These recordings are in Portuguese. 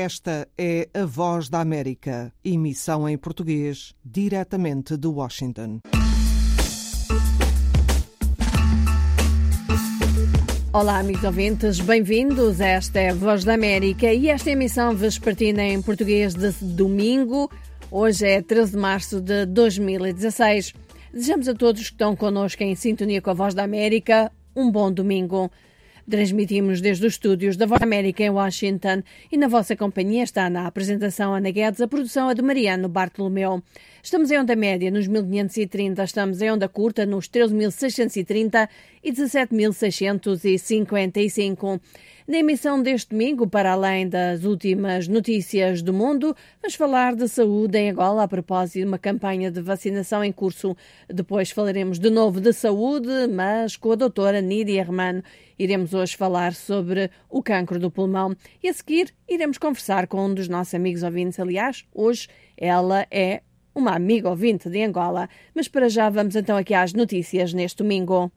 Esta é a Voz da América, emissão em português, diretamente de Washington. Olá, amigos ouvintes, bem-vindos. Esta é a Voz da América e esta emissão vespertina em português de domingo. Hoje é 13 de março de 2016. Desejamos a todos que estão connosco em sintonia com a Voz da América um bom domingo. Transmitimos desde os estúdios da Voz da América em Washington e na vossa companhia está na apresentação Ana Guedes, a produção é de Mariano Bartolomeu. Estamos em onda média nos 1530, estamos em onda curta nos 13.630 e 17.655. Na emissão deste domingo, para além das últimas notícias do mundo, vamos falar de saúde em Angola a propósito de uma campanha de vacinação em curso. Depois falaremos de novo de saúde, mas com a doutora Nídia Hermano. Iremos hoje falar sobre o cancro do pulmão e a seguir iremos conversar com um dos nossos amigos ouvintes. Aliás, hoje ela é uma amiga ouvinte de Angola. Mas para já vamos então aqui às notícias neste domingo.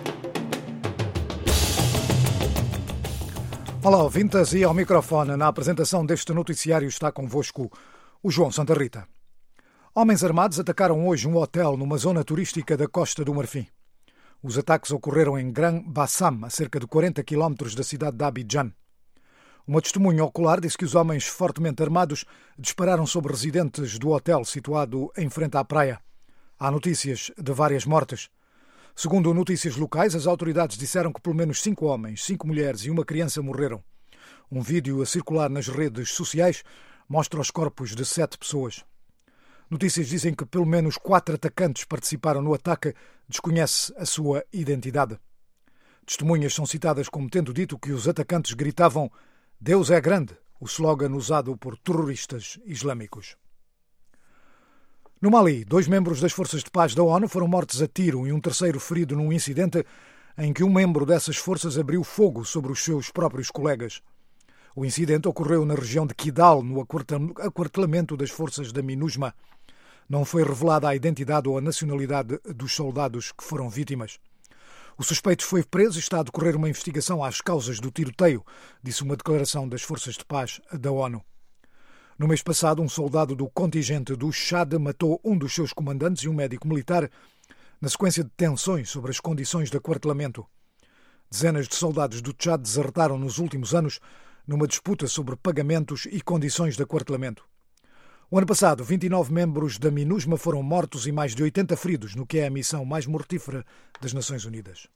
Olá, ouvintes, e ao microfone na apresentação deste noticiário está convosco o João Santa Rita. Homens armados atacaram hoje um hotel numa zona turística da Costa do Marfim. Os ataques ocorreram em Gran Bassam, a cerca de 40 km da cidade de Abidjan. Uma testemunha ocular disse que os homens fortemente armados dispararam sobre residentes do hotel situado em frente à praia. Há notícias de várias mortes. Segundo notícias locais, as autoridades disseram que pelo menos 5 homens, 5 mulheres e uma criança morreram. Um vídeo a circular nas redes sociais mostra os corpos de 7 pessoas. Notícias dizem que pelo menos 4 atacantes participaram no ataque, desconhece a sua identidade. Testemunhas são citadas como tendo dito que os atacantes gritavam "Deus é grande", o slogan usado por terroristas islâmicos. No Mali, 2 membros das Forças de Paz da ONU foram mortos a tiro e um terceiro ferido num incidente em que um membro dessas forças abriu fogo sobre os seus próprios colegas. O incidente ocorreu na região de Kidal, no aquartelamento das forças da MINUSMA. Não foi revelada a identidade ou a nacionalidade dos soldados que foram vítimas. O suspeito foi preso e está a decorrer uma investigação às causas do tiroteio, disse uma declaração das Forças de Paz da ONU. No mês passado, um soldado do contingente do Chad matou um dos seus comandantes e um médico militar na sequência de tensões sobre as condições de aquartelamento. Dezenas de soldados do Chad desertaram nos últimos anos numa disputa sobre pagamentos e condições de aquartelamento. O ano passado, 29 membros da MINUSMA foram mortos e mais de 80 feridos, no que é a missão mais mortífera das Nações Unidas.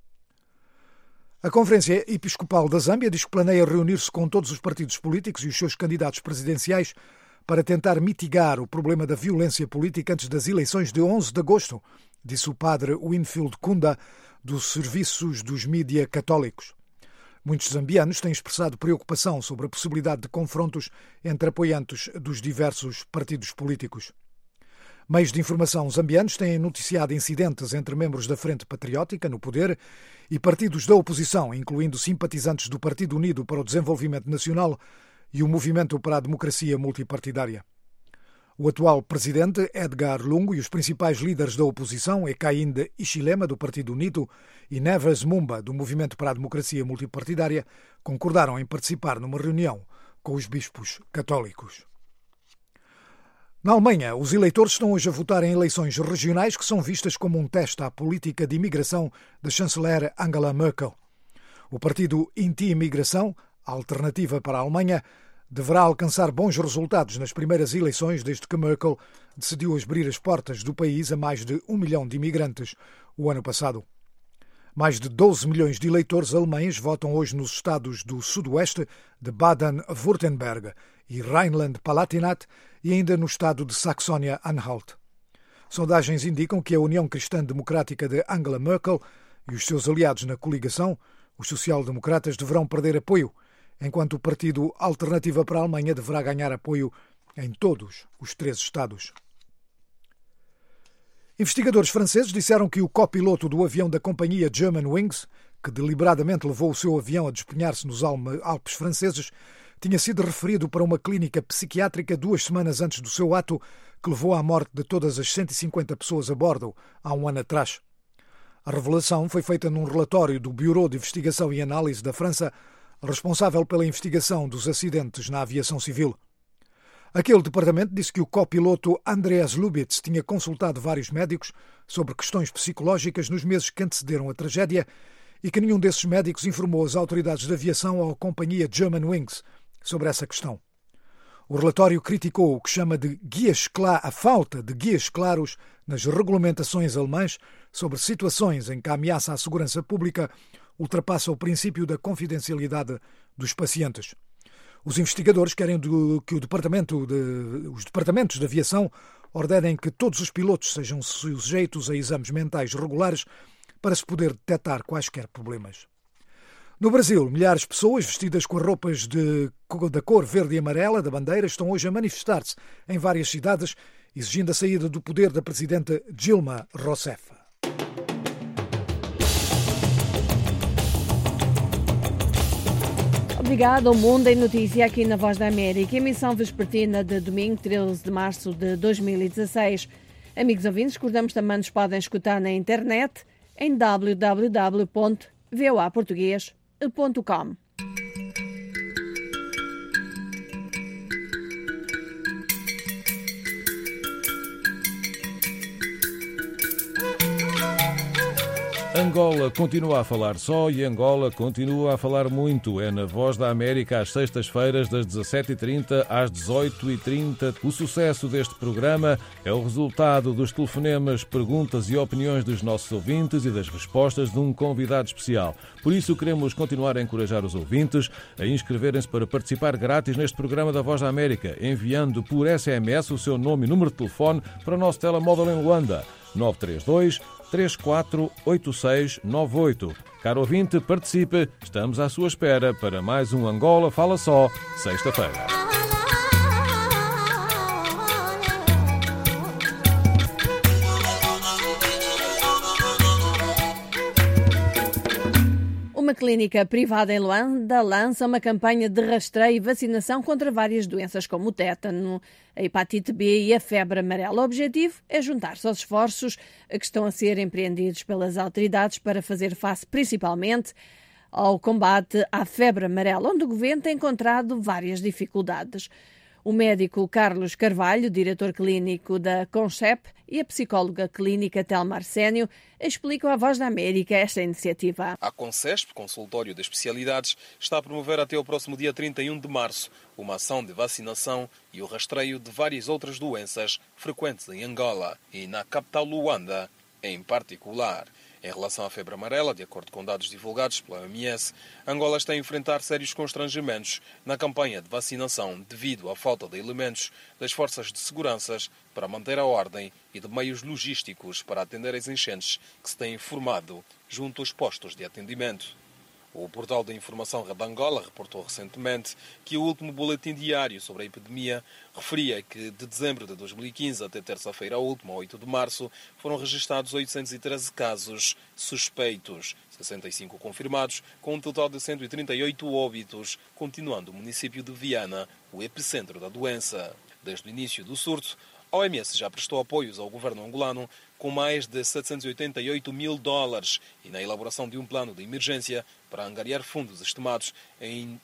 A Conferência Episcopal da Zâmbia diz que planeia reunir-se com todos os partidos políticos e os seus candidatos presidenciais para tentar mitigar o problema da violência política antes das eleições de 11 de agosto, disse o padre Winfield Kunda, dos Serviços dos Mídia Católicos. Muitos zambianos têm expressado preocupação sobre a possibilidade de confrontos entre apoiantes dos diversos partidos políticos. Meios de informação zambianos têm noticiado incidentes entre membros da Frente Patriótica, no poder, e partidos da oposição, incluindo simpatizantes do Partido Unido para o Desenvolvimento Nacional e o Movimento para a Democracia Multipartidária. O atual presidente, Edgar Lungu, e os principais líderes da oposição, Hakainde Hichilema, do Partido Unido, e Neves Mumba, do Movimento para a Democracia Multipartidária, concordaram em participar numa reunião com os bispos católicos. Na Alemanha, os eleitores estão hoje a votar em eleições regionais que são vistas como um teste à política de imigração da chanceler Angela Merkel. O partido anti-imigração, a Alternativa para a Alemanha, deverá alcançar bons resultados nas primeiras eleições desde que Merkel decidiu abrir as portas do país a mais de 1 milhão de imigrantes o ano passado. Mais de 12 milhões de eleitores alemães votam hoje nos estados do sudoeste de Baden-Württemberg e Rhineland-Palatinat e ainda no estado de Saxónia-Anhalt. Sondagens indicam que a União Cristã Democrática de Angela Merkel e os seus aliados na coligação, os social-democratas, deverão perder apoio, enquanto o Partido Alternativa para a Alemanha deverá ganhar apoio em todos os 3 estados. Investigadores franceses disseram que o copiloto do avião da companhia Germanwings, que deliberadamente levou o seu avião a despenhar-se nos Alpes franceses, tinha sido referido para uma clínica psiquiátrica 2 semanas antes do seu ato, que levou à morte de todas as 150 pessoas a bordo há um ano atrás. A revelação foi feita num relatório do Bureau de Investigação e Análise da França responsável pela investigação dos acidentes na aviação civil. Aquele departamento disse que o copiloto Andreas Lubitz tinha consultado vários médicos sobre questões psicológicas nos meses que antecederam a tragédia e que nenhum desses médicos informou as autoridades de aviação ou a companhia Germanwings sobre essa questão. O relatório criticou o que chama de a falta de guias claros nas regulamentações alemãs sobre situações em que a ameaça à segurança pública ultrapassa o princípio da confidencialidade dos pacientes. Os investigadores querem que os departamentos de aviação ordenem que todos os pilotos sejam sujeitos a exames mentais regulares para se poder detectar quaisquer problemas. No Brasil, milhares de pessoas vestidas com roupas da cor verde e amarela da bandeira estão hoje a manifestar-se em várias cidades, exigindo a saída do poder da presidenta Dilma Rousseff. Obrigado ao Mundo em Notícia aqui na Voz da América, emissão vespertina de domingo 13 de março de 2016. Amigos ouvintes, recordamos também nos podem escutar na internet em www.voaportugues.com. Angola continua a falar só e Angola continua a falar muito. É na Voz da América às sextas-feiras das 17h30 às 18h30. O sucesso deste programa é o resultado dos telefonemas, perguntas e opiniões dos nossos ouvintes e das respostas de um convidado especial. Por isso queremos continuar a encorajar os ouvintes a inscreverem-se para participar grátis neste programa da Voz da América, enviando por SMS o seu nome e número de telefone para o nosso telemóvel em Luanda, 932-348698. Caro ouvinte, participe. Estamos à sua espera para mais um Angola Fala Só, sexta-feira. Uma clínica privada em Luanda lança uma campanha de rastreio e vacinação contra várias doenças como o tétano, a hepatite B e a febre amarela. O objetivo é juntar-se aos esforços que estão a ser empreendidos pelas autoridades para fazer face principalmente ao combate à febre amarela, onde o governo tem encontrado várias dificuldades. O médico Carlos Carvalho, diretor clínico da CONCEP, e a psicóloga clínica Telma Arsénio explicam à Voz da América esta iniciativa. A CONCESP, Consultório de Especialidades, está a promover até o próximo dia 31 de março uma ação de vacinação e o rastreio de várias outras doenças frequentes em Angola e na capital Luanda em particular. Em relação à febre amarela, de acordo com dados divulgados pela OMS, Angola está a enfrentar sérios constrangimentos na campanha de vacinação devido à falta de elementos das forças de segurança para manter a ordem e de meios logísticos para atender as enchentes que se têm formado junto aos postos de atendimento. O portal de informação Rede Angola reportou recentemente que o último boletim diário sobre a epidemia referia que de dezembro de 2015 até terça-feira última, 8 de março, foram registrados 813 casos suspeitos, 65 confirmados, com um total de 138 óbitos, continuando o município de Viana, o epicentro da doença. Desde o início do surto, a OMS já prestou apoios ao governo angolano com mais de $788 mil e na elaboração de um plano de emergência para angariar fundos estimados em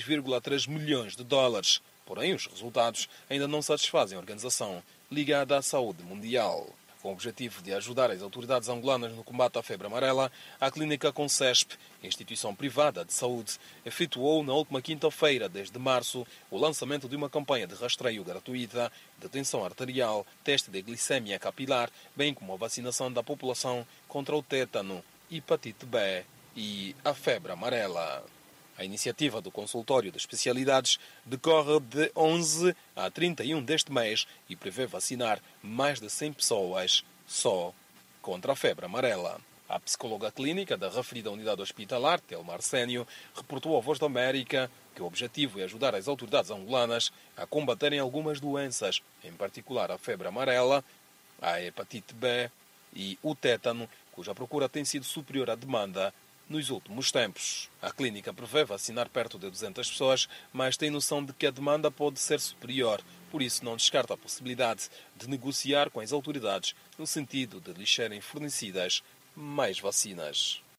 $2,3 milhões. Porém, os resultados ainda não satisfazem a organização ligada à saúde mundial. Com o objetivo de ajudar as autoridades angolanas no combate à febre amarela, a clínica CONCESP, instituição privada de saúde, efetuou na última quinta-feira, desde março, o lançamento de uma campanha de rastreio gratuita de tensão arterial, teste de glicemia capilar, bem como a vacinação da população contra o tétano, hepatite B e a febre amarela. A iniciativa do Consultório de Especialidades decorre de 11 a 31 deste mês e prevê vacinar mais de 100 pessoas só contra a febre amarela. A psicóloga clínica da referida unidade hospitalar, Telma Arsénio, reportou à Voz da América que o objetivo é ajudar as autoridades angolanas a combaterem algumas doenças, em particular a febre amarela, a hepatite B e o tétano, cuja procura tem sido superior à demanda nos últimos tempos. A clínica prevê vacinar perto de 200 pessoas, mas tem noção de que a demanda pode ser superior. Por isso, não descarta a possibilidade de negociar com as autoridades no sentido de lhes serem fornecidas mais vacinas.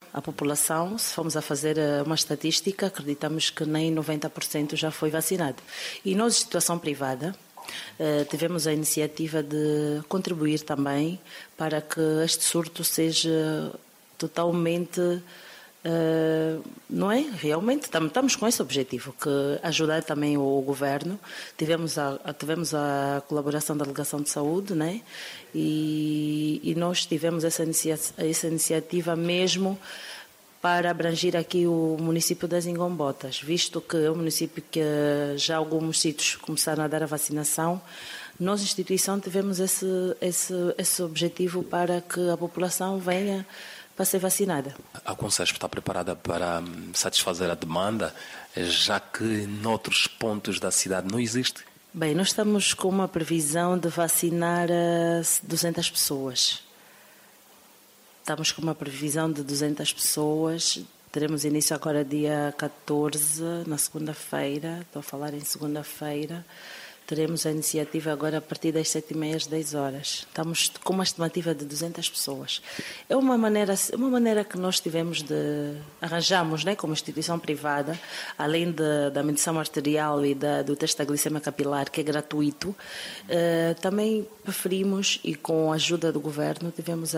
A população, se formos a fazer uma estatística, acreditamos que nem 90% já foi vacinado. E nós, situação privada, tivemos a iniciativa de contribuir também para que este surto seja totalmente, não é? Realmente estamos com esse objetivo, que ajudar também o governo. Tivemos a colaboração da Delegação de Saúde, né? E nós tivemos essa iniciativa mesmo para abranger aqui o município das Ingombotas, visto que é um município que já alguns sítios começaram a dar a vacinação. Nós, instituição, tivemos esse objetivo para que a população venha para ser vacinada. A Concesp está preparada para satisfazer a demanda, já que noutros pontos da cidade não existe? Bem, nós estamos com uma previsão de vacinar 200 pessoas. Estamos com uma previsão de 200 pessoas. Teremos início agora dia 14, na segunda-feira. Estou a falar em segunda-feira. Teremos a iniciativa agora a partir das 7h30 às 10 horas. Estamos com uma estimativa de 200 pessoas. É uma maneira que nós arranjamos, né, como instituição privada, além da medição arterial e do teste da glicemia capilar, que é gratuito, também preferimos, e com a ajuda do governo, tivemos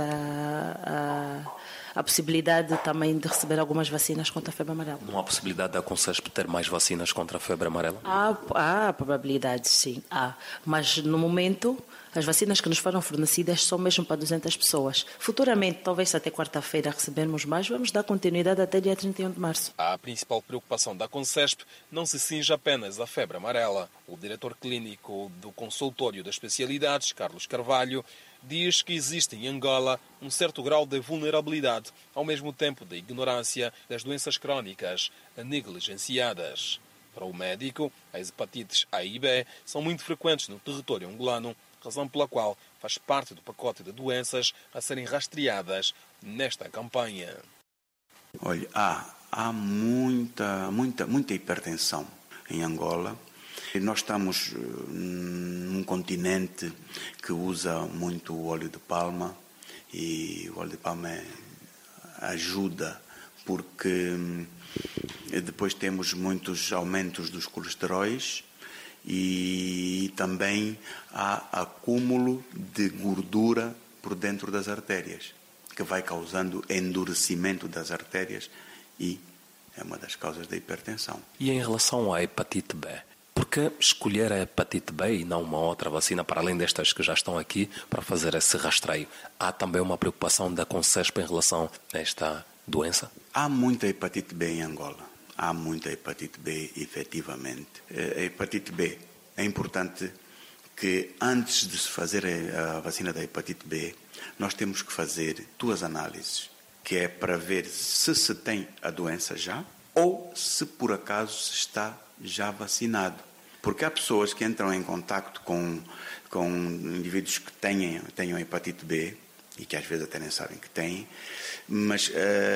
a possibilidade também de receber algumas vacinas contra a febre amarela. Não há possibilidade da Concesp ter mais vacinas contra a febre amarela? Há probabilidade, sim. Há. Mas, no momento, as vacinas que nos foram fornecidas são mesmo para 200 pessoas. Futuramente, talvez até quarta-feira recebermos mais, vamos dar continuidade até dia 31 de março. A principal preocupação da Concesp não se cinge apenas à febre amarela. O diretor clínico do consultório das especialidades, Carlos Carvalho, diz que existe em Angola um certo grau de vulnerabilidade, ao mesmo tempo de ignorância das doenças crónicas negligenciadas. Para o médico, as hepatites A e B são muito frequentes no território angolano, razão pela qual faz parte do pacote de doenças a serem rastreadas nesta campanha. Olha, há muita hipertensão em Angola. Nós estamos num continente que usa muito o óleo de palma, e o óleo de palma ajuda porque depois temos muitos aumentos dos colesteróis e também há acúmulo de gordura por dentro das artérias, que vai causando endurecimento das artérias e é uma das causas da hipertensão. E em relação à hepatite B? Por que escolher a hepatite B e não uma outra vacina, para além destas que já estão aqui, para fazer esse rastreio? Há também uma preocupação da Concesp em relação a esta doença? Há muita hepatite B em Angola. Há muita hepatite B, efetivamente. A hepatite B é importante que, antes de se fazer a vacina da hepatite B, nós temos que fazer 2 análises, que é para ver se tem a doença já ou se por acaso se está já vacinado. Porque há pessoas que entram em contacto com indivíduos que tenham hepatite B e que às vezes até nem sabem que têm, mas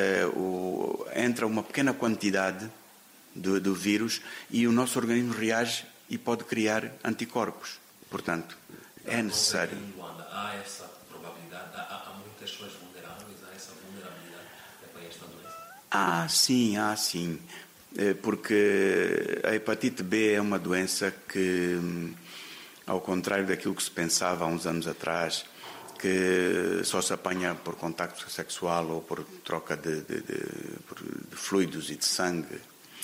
entra uma pequena quantidade do vírus e o nosso organismo reage e pode criar anticorpos. Portanto, é necessário. Há essa probabilidade? Há muitas pessoas vulneráveis a essa vulnerabilidade para esta doença? Há sim. Porque a hepatite B é uma doença que, ao contrário daquilo que se pensava há uns anos atrás, que só se apanha por contacto sexual ou por troca de fluidos e de sangue,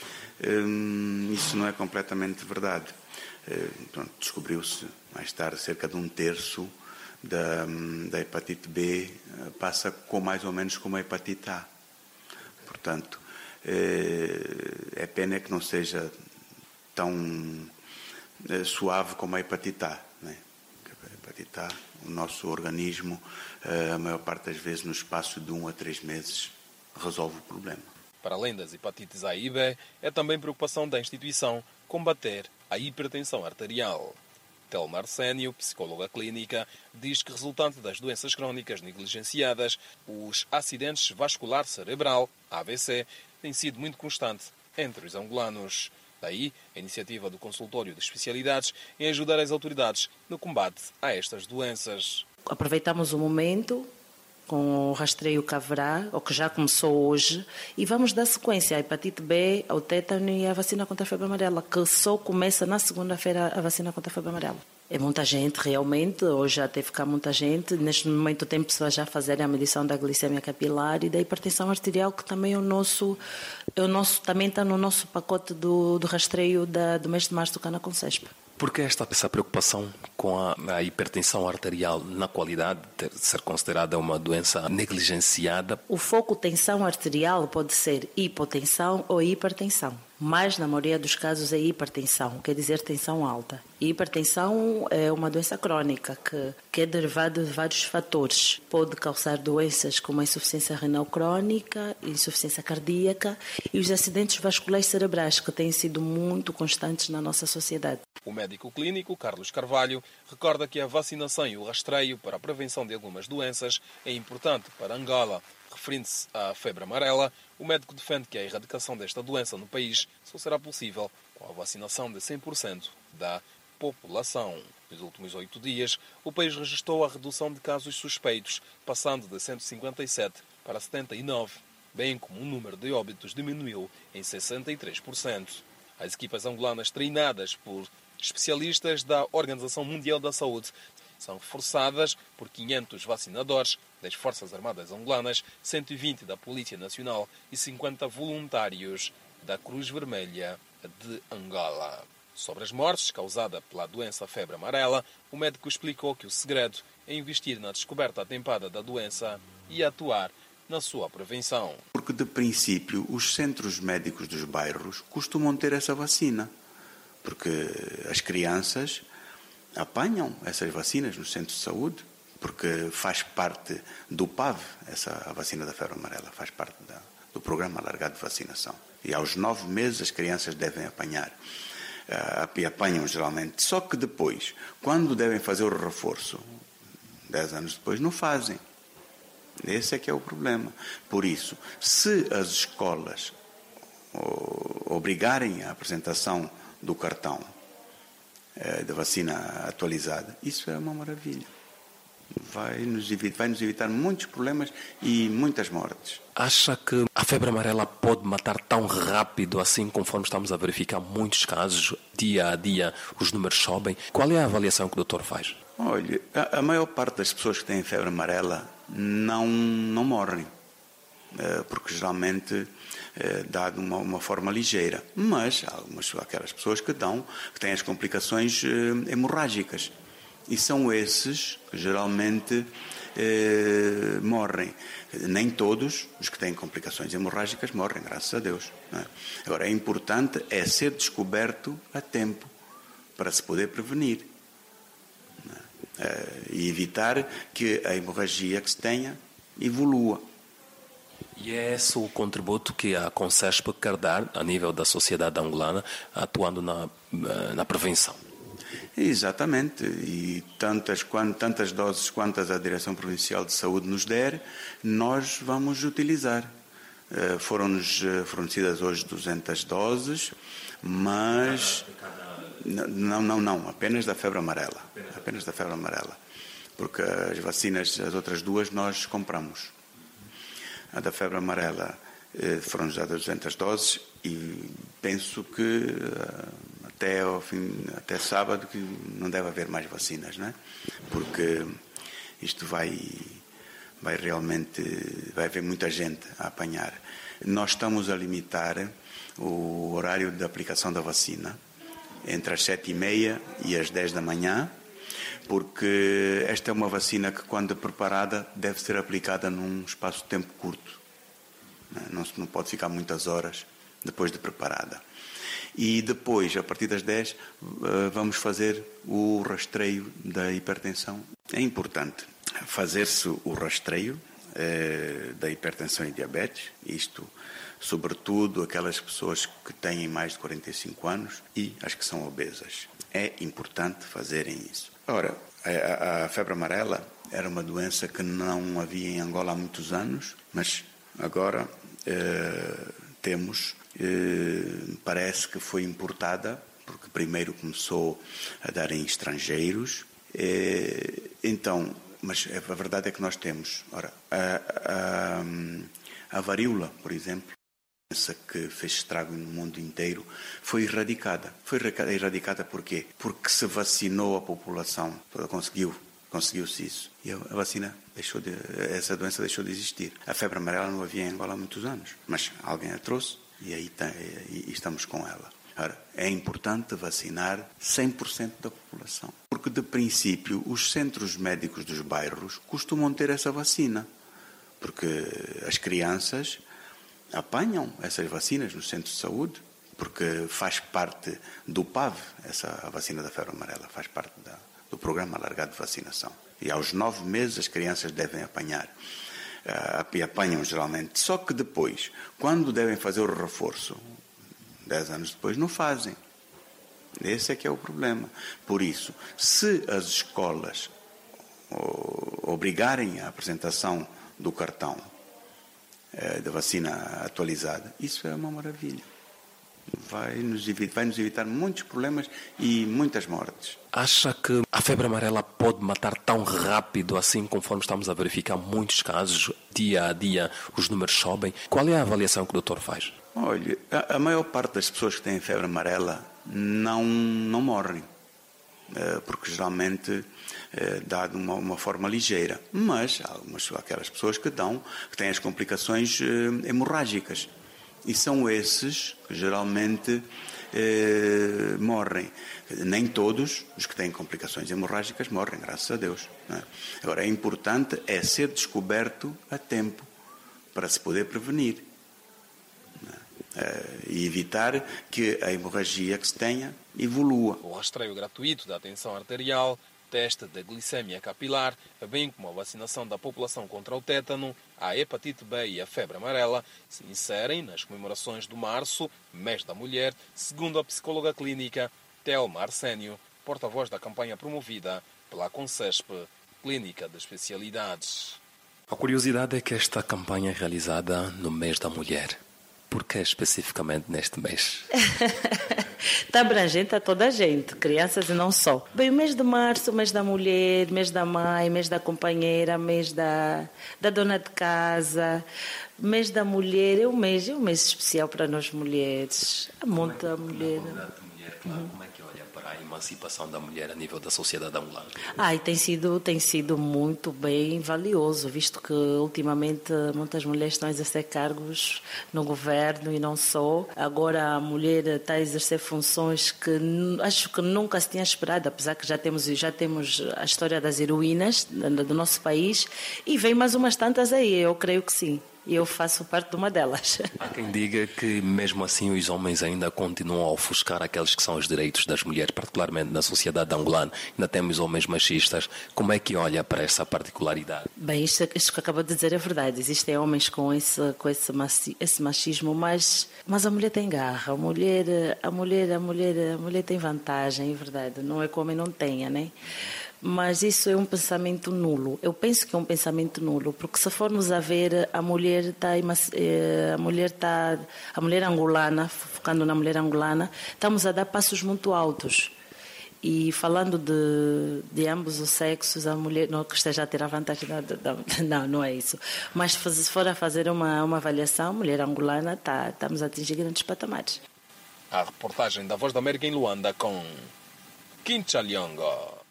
isso não é completamente verdade. Descobriu-se mais tarde cerca de 1/3 da hepatite B passa mais ou menos como a hepatite A. Portanto, é pena que não seja tão suave como a hepatite A, né? A hepatite A, o nosso organismo, a maior parte das vezes, no espaço de 1 a 3 meses, resolve o problema. Para além das hepatites A e B, é também preocupação da instituição combater a hipertensão arterial. Telma Arsénio, psicóloga clínica, diz que, resultante das doenças crónicas negligenciadas, os acidentes vascular cerebral, AVC, têm sido muito constante entre os angolanos. Daí, a iniciativa do consultório de especialidades em ajudar as autoridades no combate a estas doenças. Aproveitamos o momento, com o rastreio que haverá, ou que já começou hoje, e vamos dar sequência à hepatite B, ao tétano e à vacina contra a febre amarela, que só começa na segunda-feira a vacina contra a febre amarela. É muita gente, realmente, hoje já teve cá muita gente. Neste momento tem pessoas já a fazerem a medição da glicemia capilar e da hipertensão arterial, que também também está no nosso pacote do rastreio do mês de março do Canaconsesp. Por que essa preocupação com a hipertensão arterial na qualidade de ser considerada uma doença negligenciada? O foco tensão arterial pode ser hipotensão ou hipertensão, mas na maioria dos casos é hipertensão, quer dizer tensão alta. E hipertensão é uma doença crónica que é derivada de vários fatores. Pode causar doenças como a insuficiência renal crónica, insuficiência cardíaca e os acidentes vasculares cerebrais, que têm sido muito constantes na nossa sociedade. O médico clínico Carlos Carvalho recorda que a vacinação e o rastreio para a prevenção de algumas doenças é importante para Angola. Referindo-se à febre amarela, o médico defende que a erradicação desta doença no país só será possível com a vacinação de 100% da população. Nos últimos 8 dias, o país registrou a redução de casos suspeitos, passando de 157 para 79, bem como o número de óbitos diminuiu em 63%. As equipas angolanas treinadas por especialistas da Organização Mundial da Saúde são reforçadas por 500 vacinadores das Forças Armadas Angolanas, 120 da Polícia Nacional e 50 voluntários da Cruz Vermelha de Angola. Sobre as mortes causadas pela doença febre amarela, o médico explicou que o segredo é investir na descoberta atempada da doença e atuar na sua prevenção. Porque, de princípio, os centros médicos dos bairros costumam ter essa vacina, porque as crianças apanham essas vacinas nos centros de saúde, porque faz parte do PAV, a vacina da febre amarela, faz parte do programa alargado de vacinação. E aos 9 meses as crianças devem apanhar, e apanham geralmente. Só que depois, quando devem fazer o reforço, 10 anos depois, não fazem. Esse é que é o problema. Por isso, se as escolas obrigarem a apresentação do cartão da vacina atualizada, isso é uma maravilha. Vai nos evitar muitos problemas e muitas mortes. Acha que a febre amarela pode matar tão rápido assim, conforme estamos a verificar muitos casos, dia a dia os números sobem? Qual é a avaliação que o doutor faz? Olha, a maior parte das pessoas que têm febre amarela não morrem, porque geralmente dá de uma forma ligeira. Mas há aquelas pessoas que têm as complicações hemorrágicas. E são esses que geralmente morrem. Nem todos os que têm complicações hemorrágicas morrem, graças a Deus. Não é? Agora, é importante ser descoberto a tempo para se poder prevenir. Não é? E evitar que a hemorragia que se tenha evolua. E é esse o contributo que a Consesp quer dar a nível da sociedade angolana, atuando na prevenção. Exatamente, e tantas doses quantas a Direção Provincial de Saúde nos der, nós vamos utilizar. Foram-nos fornecidas hoje 200 doses, mas... Não, apenas da febre amarela. Apenas da febre amarela. Porque as vacinas, as outras duas, nós compramos. A da febre amarela foram-nos dadas 200 doses e penso que até sábado que não deve haver mais vacinas, não é? Porque isto vai haver muita gente a apanhar. Nós estamos a limitar o horário de aplicação da vacina entre as 7h30 e as 10 da manhã, porque esta é uma vacina que, quando preparada, deve ser aplicada num espaço de tempo curto. Não pode ficar muitas horas depois de preparada. E depois, a partir das 10, vamos fazer o rastreio da hipertensão. É importante fazer-se o rastreio da hipertensão e diabetes, isto sobretudo aquelas pessoas que têm mais de 45 anos e as que são obesas. É importante fazerem isso. Ora, a febre amarela era uma doença que não havia em Angola há muitos anos, mas agora temos, parece que foi importada, porque primeiro começou a dar em estrangeiros. Então, Mas a verdade é que nós temos. Ora, a varíola, por exemplo, essa que fez estrago no mundo inteiro, foi erradicada. Foi erradicada por quê? Porque se vacinou a população toda, conseguiu-se isso. E a vacina essa doença deixou de existir. A febre amarela não havia em Angola há muitos anos, mas alguém a trouxe e aí estamos com ela. Ora, é importante vacinar 100% da população, porque de princípio os centros médicos dos bairros costumam ter essa vacina, porque as crianças apanham essas vacinas nos centros de saúde, porque faz parte do PAV, a vacina da febre amarela, faz parte do programa alargado de vacinação. E aos 9 meses as crianças devem apanhar, e apanham geralmente. Só que depois, quando devem fazer o reforço, 10 anos depois, não fazem. Esse é que é o problema. Por isso, se as escolas obrigarem a apresentação do cartão da vacina atualizada, isso é uma maravilha. Vai nos evitar muitos problemas e muitas mortes. Acha que a febre amarela pode matar tão rápido assim, conforme estamos a verificar muitos casos, dia a dia, os números sobem? Qual é a avaliação que o doutor faz? Olha, a maior parte das pessoas que têm febre amarela não morrem, porque geralmente dá de uma forma ligeira. Mas há aquelas pessoas que têm as complicações hemorrágicas. E são esses que geralmente morrem. Nem todos os que têm complicações hemorrágicas morrem, graças a Deus. Não é? Agora, é importante ser descoberto a tempo para se poder prevenir. Não é? E evitar que a hemorragia que se tenha evolua. O rastreio gratuito da tensão arterial, teste da glicemia capilar, bem como a vacinação da população contra o tétano, a hepatite B e a febre amarela, se inserem nas comemorações do março, mês da mulher, segundo a psicóloga clínica Thelma Arsénio, porta-voz da campanha promovida pela Concesp, Clínica de Especialidades. A curiosidade é que esta campanha é realizada no mês da mulher. Por que especificamente neste mês? Está abrangente a toda a gente, crianças e não só. Bem, o mês de março, o mês da mulher, mês da mãe, mês da companheira, mês da dona de casa, mês da mulher, é um mês especial para nós mulheres. Há muita mulher. Como é que olha para a emancipação da mulher a nível da sociedade angolana? Tem sido muito bem valioso, visto que ultimamente muitas mulheres estão a exercer cargos no governo e não só. Agora a mulher está a exercer funções que acho que nunca se tinha esperado, apesar que já temos a história das heroínas do nosso país e vem mais umas tantas aí, eu creio que sim. E eu faço parte de uma delas. Há quem diga que mesmo assim os homens ainda continuam a ofuscar aqueles que são os direitos das mulheres, particularmente na sociedade angolana. Ainda temos homens machistas. Como é que olha para essa particularidade? Bem, isto que acabou de dizer é verdade. Existem homens com esse machismo, mas a mulher tem garra. A mulher tem vantagem, é verdade. Não é que o homem não tenha, né? Mas isso é um pensamento nulo. Eu penso que é um pensamento nulo, porque se formos a ver a mulher angolana, focando na mulher angolana, estamos a dar passos muito altos. E falando de ambos os sexos, a mulher não que esteja a ter a vantagem não é isso. Mas se for a fazer uma avaliação, a mulher angolana estamos a atingir grandes patamares. A reportagem da Voz da América em Luanda com Quincha Liongo.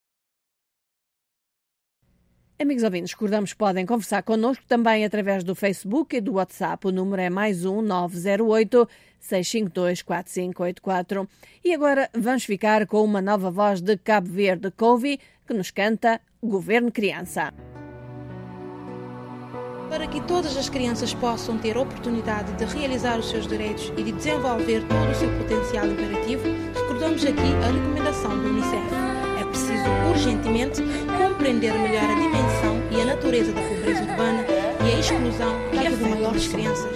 Amigos ouvintes, recordamos que podem conversar connosco também através do Facebook e do WhatsApp. O número é +1 908 652 4584. E agora vamos ficar com uma nova voz de Cabo Verde, Covi, que nos canta Governo Criança. Para que todas as crianças possam ter oportunidade de realizar os seus direitos e de desenvolver todo o seu potencial imperativo, recordamos aqui a recomendação do UNICEF. É preciso urgentemente compreender melhor a dimensão e a natureza da pobreza urbana e a exclusão que afeta maiores crianças.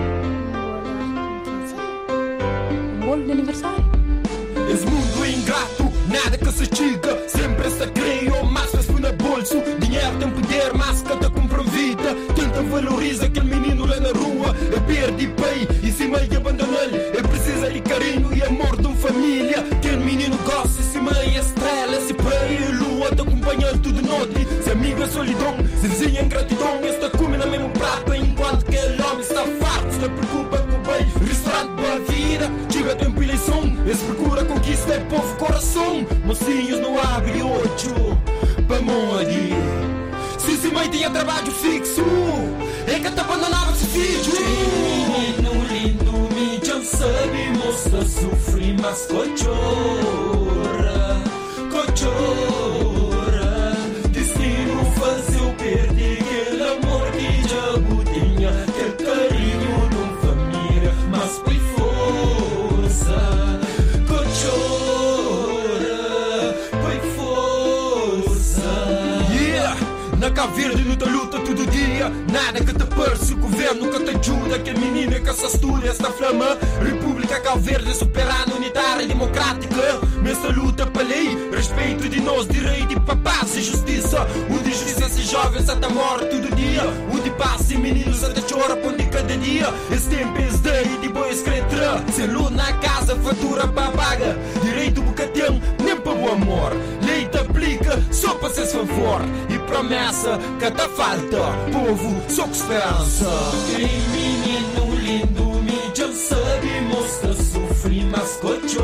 Um bolo de aniversário. Esse mundo é ingrato, nada que se estiga. Sempre se creio, mas faz na bolso. Dinheiro tem poder, mas canta com vida. Tenta valoriza aquele menino lá na rua. É perde pai e se mãe abandona-lhe. É precisa de carinho e amor de uma família. Aquele menino gosta, se mãe é estrela, se pai é lua, te acompanhando tudo noite. Se amigo Se vizinha em gratidão, esse está comendo no mesmo prato, enquanto que aquele homem está farto, se preocupa com o bem. Restaurante boa vida, chega tempo eleição, esse procura conquista é povo coração. Mocinhos não abrem olho para morrer. Se mãe tinha trabalho fixo, é que te abandonava esse filho. Menino lindo, me já sabe, moça sofre, mas cochora, cochora. Destino fazeu perder aquele amor que já tinha, aquele carinho de uma família, mas foi força. Cochora, foi força. Yeah! Na Cabo Verde luta todo dia, nada que te parece, o governo que te ajuda, que a menina que se estuda esta flama. República Cabo Verde soberana, unitária e democrática. Nesta luta para lei, respeito de nós, direito e para paz e justiça. Onde justiça se jovens até morte todo dia, onde passa e meninos até chora onde cada dia. Esse tempo é day de boa escritura, sem luz na casa, fatura para paga. Direito que tem, nem para o amor. Lei te aplica só para ser favor e promessa que te falta, povo, só que esperança. Ei, menino lindo, me já sabe, moça sofre, mas cochora,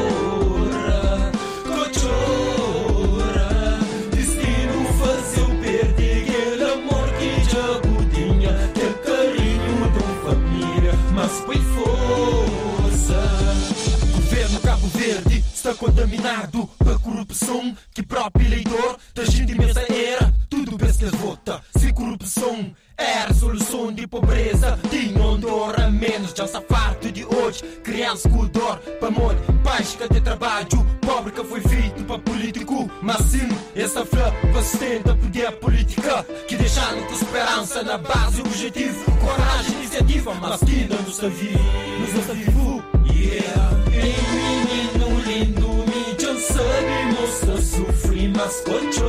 cochora. Destino fazeu perder aquele amor que já tinha, aquele carinho de uma família, mas foi força. Governo Cabo Verde está contaminado pela corrupção, que próprio eleitor da gente imensa era. Tudo bem que vota, se corrupção era solução de pobreza, tinham dor a menos, já está farto de hoje. Criança com dor, para morrer, pais que tem trabalho, pobre que foi feito para político. Mas sim, essa flor sustenta poder política, que deixaram com esperança na base, objetivo, coragem, iniciativa, mas que ainda não está vivo. Yeah, ei, menino lindo, me já sabe, moça sofre, mas cochora,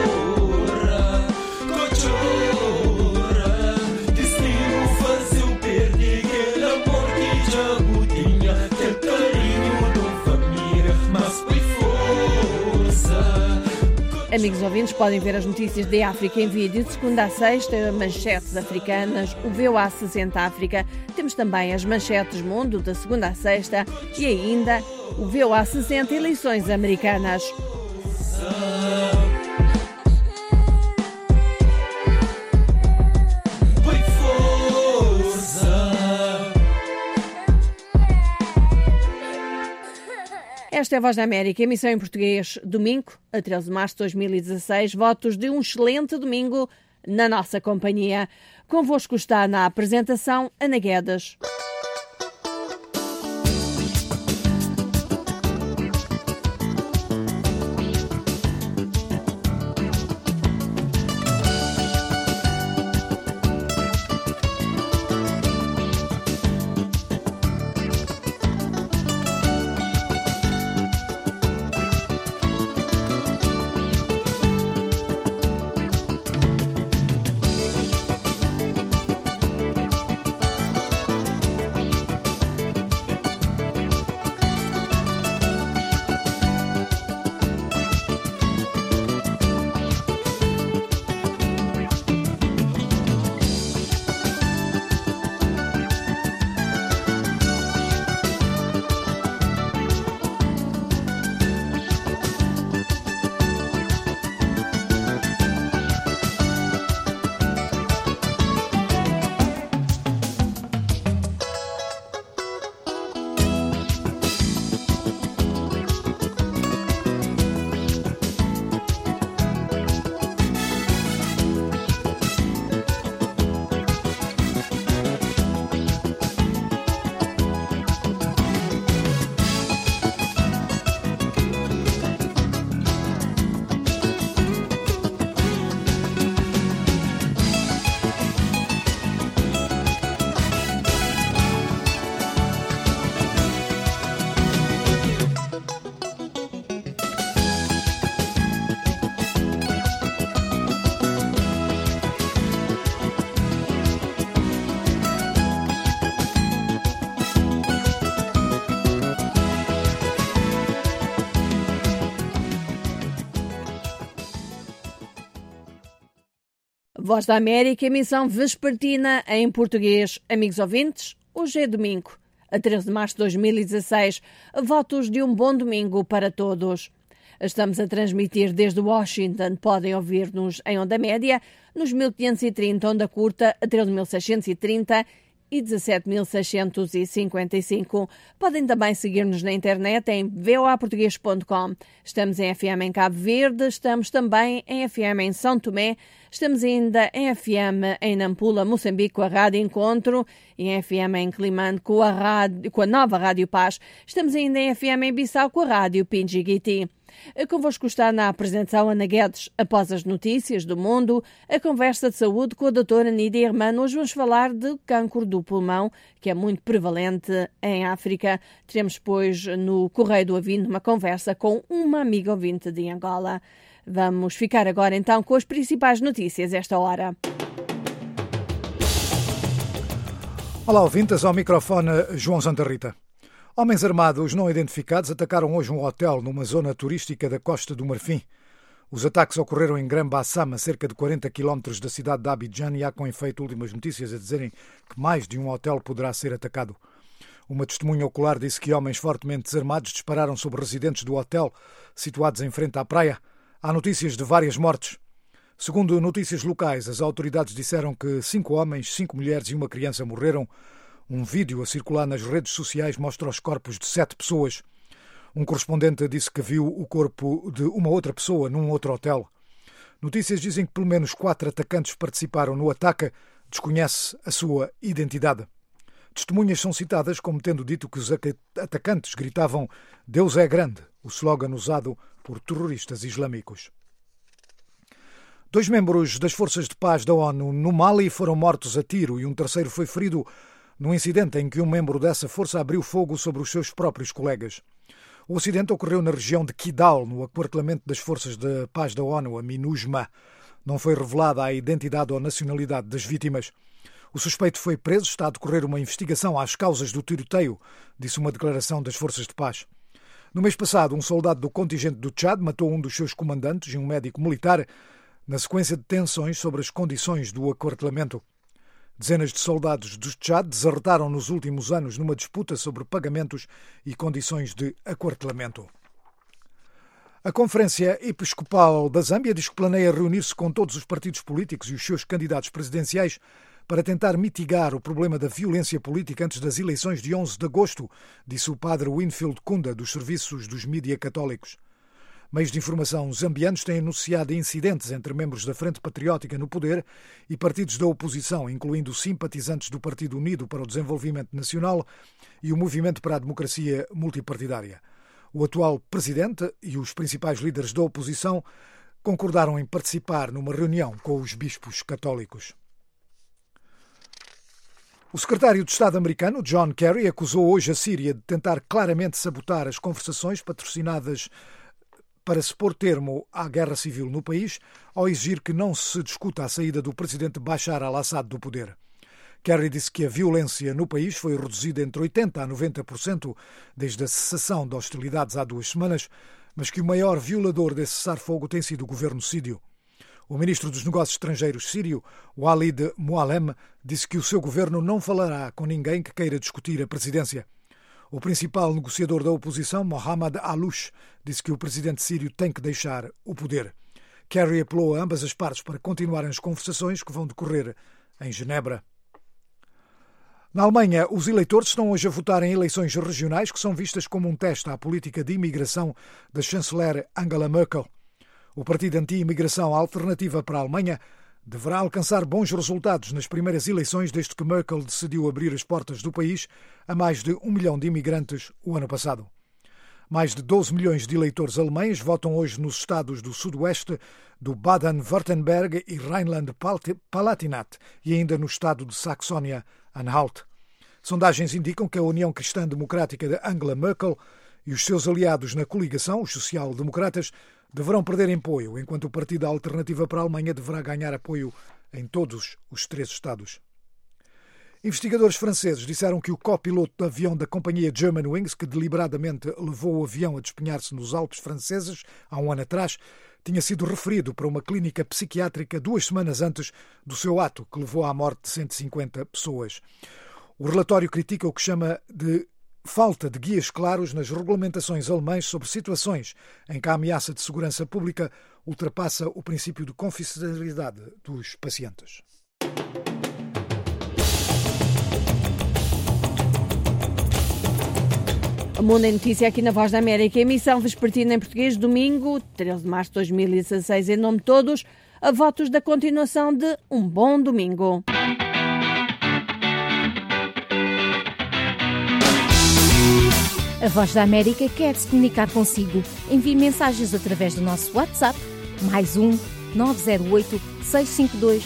cochora. Destino fazeu perder aquele amor que já tinha, aquele carinho de uma família, mas foi força. Amigos ouvintes, podem ver as notícias de África em vídeo de segunda a sexta, manchetes africanas, o VOA 60 África. Temos também as manchetes mundo da segunda a sexta e ainda o VOA 60 eleições americanas. Esta é a Voz da América, emissão em português, domingo, a 13 de março de 2016. Votos de um excelente domingo na nossa companhia. Convosco está na apresentação Ana Guedes. Voz da América, emissão vespertina em português. Amigos ouvintes, hoje é domingo, a 13 de março de 2016. Votos de um bom domingo para todos. Estamos a transmitir desde Washington. Podem ouvir-nos em onda média, nos 1530, onda curta, a 13.630 e 17.655. Podem também seguir-nos na internet em voaportugues.com. Estamos em FM em Cabo Verde, estamos também em FM em São Tomé, estamos ainda em FM em Nampula, Moçambique, com a Rádio Encontro, e em FM em Climane com a nova Rádio Paz. Estamos ainda em FM em Bissau com a Rádio Pingigiti. Convosco está na apresentação Ana Guedes. Após as notícias do mundo, a conversa de saúde com a doutora Nídia Hermano. Hoje vamos falar de cancro do pulmão, que é muito prevalente em África. Teremos, pois, no Correio do Ouvindo, uma conversa com uma amiga ouvinte de Angola. Vamos ficar agora, então, com as principais notícias esta hora. Olá, ouvintes, ao microfone João Santa Rita. Homens armados não identificados atacaram hoje um hotel numa zona turística da Costa do Marfim. Os ataques ocorreram em Grand-Bassam, a cerca de 40 km da cidade de Abidjan, e há com efeito últimas notícias a dizerem que mais de um hotel poderá ser atacado. Uma testemunha ocular disse que homens fortemente desarmados dispararam sobre residentes do hotel, situados em frente à praia. Há notícias de várias mortes. Segundo notícias locais, as autoridades disseram que 5 homens, 5 mulheres e uma criança morreram. Um vídeo a circular nas redes sociais mostra os corpos de 7 pessoas. Um correspondente disse que viu o corpo de uma outra pessoa num outro hotel. Notícias dizem que pelo menos 4 atacantes participaram no ataque. Desconhece a sua identidade. Testemunhas são citadas como tendo dito que os atacantes gritavam "Deus é grande", o slogan usado por terroristas islâmicos. 2 membros das forças de paz da ONU no Mali foram mortos a tiro e um terceiro foi ferido num incidente em que um membro dessa força abriu fogo sobre os seus próprios colegas. O acidente ocorreu na região de Kidal, no aquartelamento das forças de paz da ONU, a MINUSMA. Não foi revelada a identidade ou nacionalidade das vítimas. O suspeito foi preso, está a decorrer uma investigação às causas do tiroteio, disse uma declaração das forças de paz. No mês passado, um soldado do contingente do Tchad matou um dos seus comandantes e um médico militar na sequência de tensões sobre as condições do aquartelamento. Dezenas de soldados do Tchad desertaram nos últimos anos numa disputa sobre pagamentos e condições de aquartelamento. A Conferência Episcopal da Zâmbia diz que planeia reunir-se com todos os partidos políticos e os seus candidatos presidenciais para tentar mitigar o problema da violência política antes das eleições de 11 de agosto, disse o padre Winfield Kunda, dos serviços dos mídia católicos. Meios de informação zambianos têm anunciado incidentes entre membros da Frente Patriótica no poder e partidos da oposição, incluindo simpatizantes do Partido Unido para o Desenvolvimento Nacional e o Movimento para a Democracia Multipartidária. O atual presidente e os principais líderes da oposição concordaram em participar numa reunião com os bispos católicos. O secretário de Estado americano, John Kerry, acusou hoje a Síria de tentar claramente sabotar as conversações patrocinadas para se pôr termo à guerra civil no país, ao exigir que não se discuta a saída do presidente Bashar al-Assad do poder. Kerry disse que a violência no país foi reduzida entre 80% a 90% desde a cessação de hostilidades há 2 semanas, mas que o maior violador desse cessar-fogo tem sido o governo sírio. O ministro dos Negócios Estrangeiros sírio, Walid Mualem, disse que o seu governo não falará com ninguém que queira discutir a presidência. O principal negociador da oposição, Mohamed Alouche, disse que o presidente sírio tem que deixar o poder. Kerry apelou a ambas as partes para continuarem as conversações que vão decorrer em Genebra. Na Alemanha, os eleitores estão hoje a votar em eleições regionais que são vistas como um teste à política de imigração da chanceler Angela Merkel. O partido anti-imigração Alternativa para a Alemanha deverá alcançar bons resultados nas primeiras eleições desde que Merkel decidiu abrir as portas do país a mais de 1 milhão de imigrantes o ano passado. Mais de 12 milhões de eleitores alemães votam hoje nos estados do sudoeste, do Baden-Württemberg e Rhineland-Palatinat e ainda no estado de Saxónia-Anhalt. Sondagens indicam que a União Cristã Democrática de Angela Merkel e os seus aliados na coligação, os social-democratas, deverão perder apoio, enquanto o Partido da Alternativa para a Alemanha deverá ganhar apoio em todos os 3 estados. Investigadores franceses disseram que o copiloto de avião da companhia Germanwings, que deliberadamente levou o avião a despenhar-se nos Alpes franceses há um ano atrás, tinha sido referido para uma clínica psiquiátrica 2 semanas antes do seu ato, que levou à morte de 150 pessoas. O relatório critica o que chama de falta de guias claros nas regulamentações alemãs sobre situações em que a ameaça de segurança pública ultrapassa o princípio de confidencialidade dos pacientes. O Mundo em Notícia aqui na Voz da América, emissão vespertina em português, domingo, 13 de março de 2016. Em nome de todos, a votos da continuação de um bom domingo. A Voz da América quer se comunicar consigo. Envie mensagens através do nosso WhatsApp, +1 908 652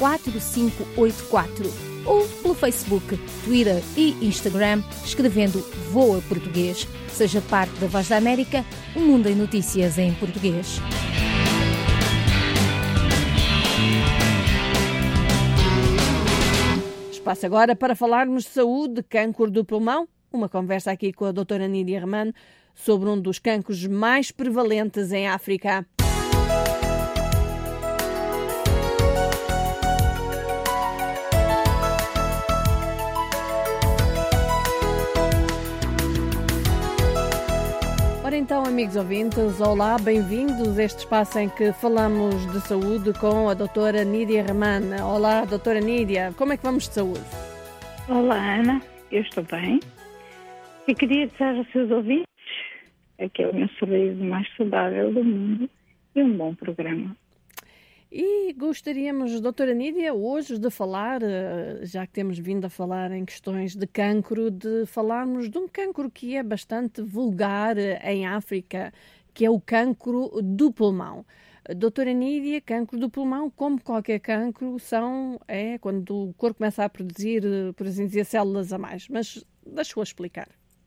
4584 ou pelo Facebook, Twitter e Instagram, escrevendo VOA Português. Seja parte da Voz da América, o mundo em notícias em português. Espaço agora para falarmos de saúde, cancro do pulmão. Uma conversa aqui com a doutora Nidia Rahman sobre um dos cancros mais prevalentes em África. Ora então, amigos ouvintes, olá, bem-vindos a este espaço em que falamos de saúde com a doutora Nidia Rahman. Olá, doutora Nidia, como é que vamos de saúde? Olá, Ana, eu estou bem. E queria desejar aos seus ouvintes aquele sorriso mais saudável do mundo e um bom programa. E gostaríamos, doutora Nidia, hoje de falar, já que temos vindo a falar em questões de cancro, de falarmos de um cancro que é bastante vulgar em África, que é o cancro do pulmão. Doutora Nidia, cancro do pulmão, como qualquer cancro, é quando o corpo começa a produzir, por assim dizer, células a mais. Mas deixa-o explicar.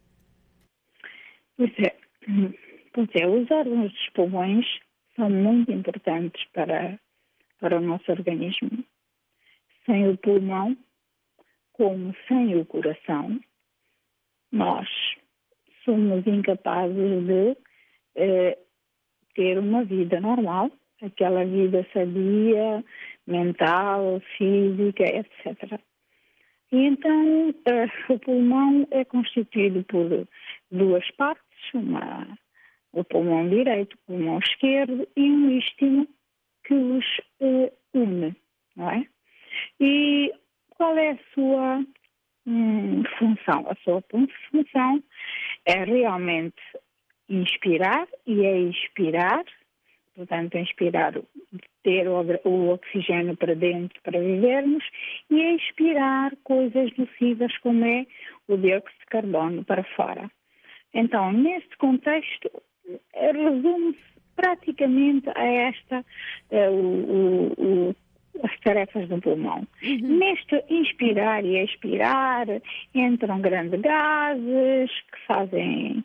Pois é, os órgãos dos pulmões são muito importantes para o nosso organismo. Sem o pulmão, como sem o coração, nós somos incapazes de ter uma vida normal, aquela vida sadia, mental, física, etc. E então, o pulmão é constituído por duas partes, o pulmão direito, o pulmão esquerdo e um istmo que os une, não é? E qual é a sua função? A sua função é realmente inspirar e expirar, portanto, inspirar, ter o oxigênio para dentro para vivermos e expirar coisas nocivas como é o dióxido de carbono para fora. Então, neste contexto, resume-se praticamente a as tarefas do pulmão. Neste inspirar e expirar entram grandes gases que fazem